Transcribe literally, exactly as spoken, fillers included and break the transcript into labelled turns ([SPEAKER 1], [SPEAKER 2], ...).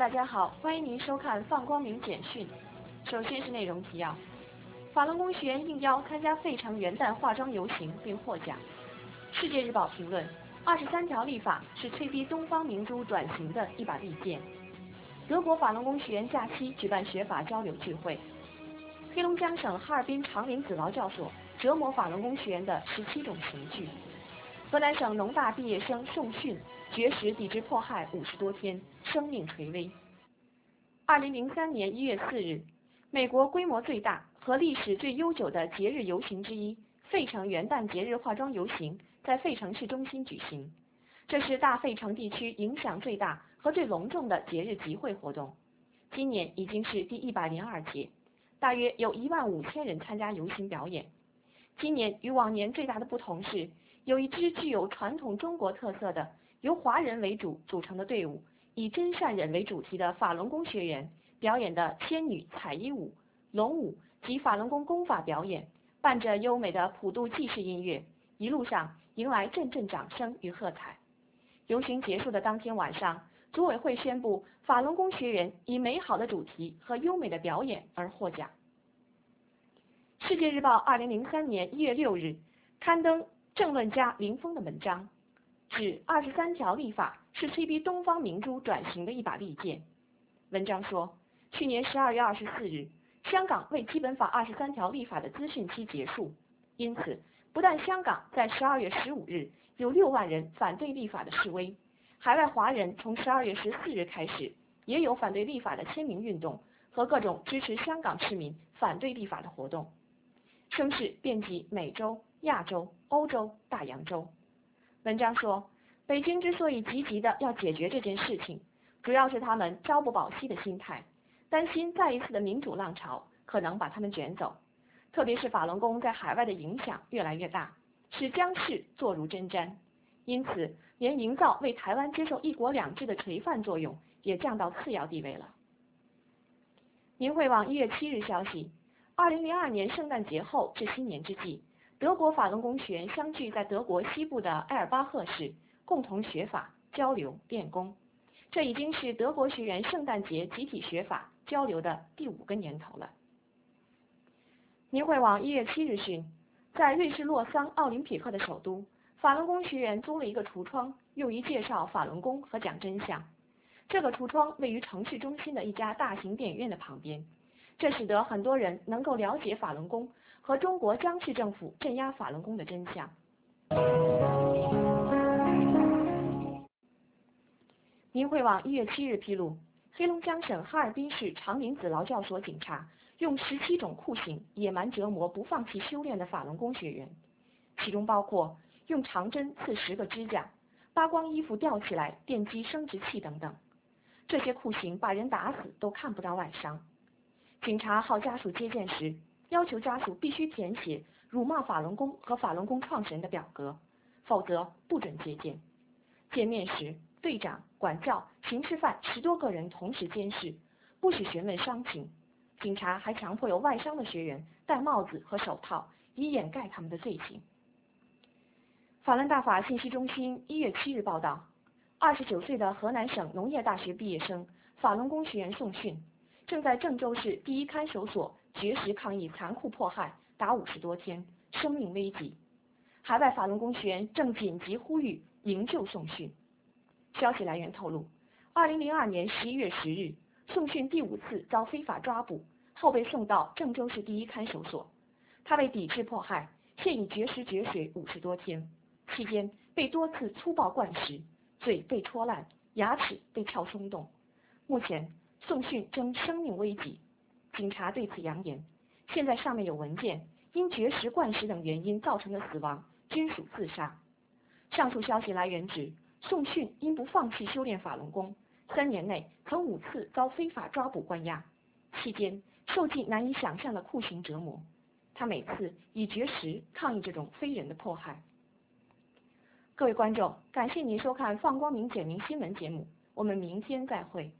[SPEAKER 1] 大家好，欢迎您收看放光明简讯。首先是内容提要：法轮功学员应邀参加费城元旦化妆游行并获奖。世界日报评论：二十三条立法是催逼东方明珠转型的一把利剑。德国法轮功学员假期举办学法交流聚会。黑龙江省哈尔滨长林子劳教所折磨法轮功学员的十七种刑具。河南省农大毕业生宋迅绝食抵制迫害五十多天，生命垂危。二零零三年一月四日，美国规模最大和历史最悠久的节日游行之一——费城元旦节日化妆游行，在费城市中心举行。这是大费城地区影响最大和最隆重的节日集会活动。今年已经是第一百零二届，大约有一万五千人参加游行表演。今年与往年最大的不同是，有一支具有传统中国特色的由华人为主组成的队伍，以真善忍为主题的法轮功学员表演的仙女彩衣舞、龙舞及法轮功功法表演，伴着优美的普渡济世音乐，一路上迎来阵阵掌声与喝彩。游行结束的当天晚上，组委会宣布法轮功学员以美好的主题和优美的表演而获奖。世界日报二零零三年一月六日刊登政论家林峰的文章，指二十三条立法是催逼东方明珠转型的一把利剑。文章说，去年十二月二十四日，香港为基本法二十三条立法的资讯期结束，因此不但香港在十二月十五日有六万人反对立法的示威，海外华人从十二月十四日开始也有反对立法的签名运动和各种支持香港市民反对立法的活动，声势遍及美洲、亚洲、欧洲、大洋洲。文章说，北京之所以积极的要解决这件事情，主要是他们朝不保夕的心态，担心再一次的民主浪潮可能把他们卷走，特别是法轮功在海外的影响越来越大，使将士坐如针毡，因此连营造为台湾接受一国两制的垂范作用也降到次要地位了。明慧网一月七日消息，二零零二年圣诞节后至新年之际，德国法轮功学员相聚在德国西部的埃尔巴赫市，共同学法、交流、练功。这已经是德国学员圣诞节集体学法交流的第五个年头了。明慧网一月七日讯，在瑞士洛桑奥林匹克的首都，法轮功学员租了一个橱窗，用于介绍法轮功和讲真相。这个橱窗位于城市中心的一家大型电影院的旁边，这使得很多人能够了解法轮功和中国江氏政府镇压法轮功的真相。明慧网一月七日披露，黑龙江省哈尔滨市长林子劳教所警察用十七种酷刑野蛮折磨不放弃修炼的法轮功学员，其中包括用长针刺十个指甲、扒光衣服吊起来电击生殖器等等。这些酷刑把人打死都看不到外伤。警察号家属接见时，要求家属必须填写辱骂法轮功和法轮功创始人的表格，否则不准接见。见面时，队长、管教、刑事犯十多个人同时监视，不许询问伤情。警察还强迫有外伤的学员戴帽子和手套，以掩盖他们的罪行。法轮大法信息中心一月七日报道，二十九岁的河南省农业大学毕业生、法轮功学员宋迅，正在郑州市第一看守所绝食抗议残酷迫害达五十多天，生命危急。海外法轮功学员正紧急呼吁营救宋迅。消息来源透露，二零零二年十一月十日，宋迅第五次遭非法抓捕，后被送到郑州市第一看守所。他为抵制迫害，现已绝食绝水五十多天，期间被多次粗暴灌食，嘴被戳烂，牙齿被撬松动。目前宋迅正生命危急，警察对此扬言，现在上面有文件，因绝食灌食等原因造成的死亡均属自杀。上述消息来源指，宋迅因不放弃修炼法轮功，三年内曾五次遭非法抓捕关押，期间受尽难以想象的酷刑折磨。他每次以绝食抗议这种非人的迫害。各位观众，感谢您收看放光明简明新闻节目，我们明天再会。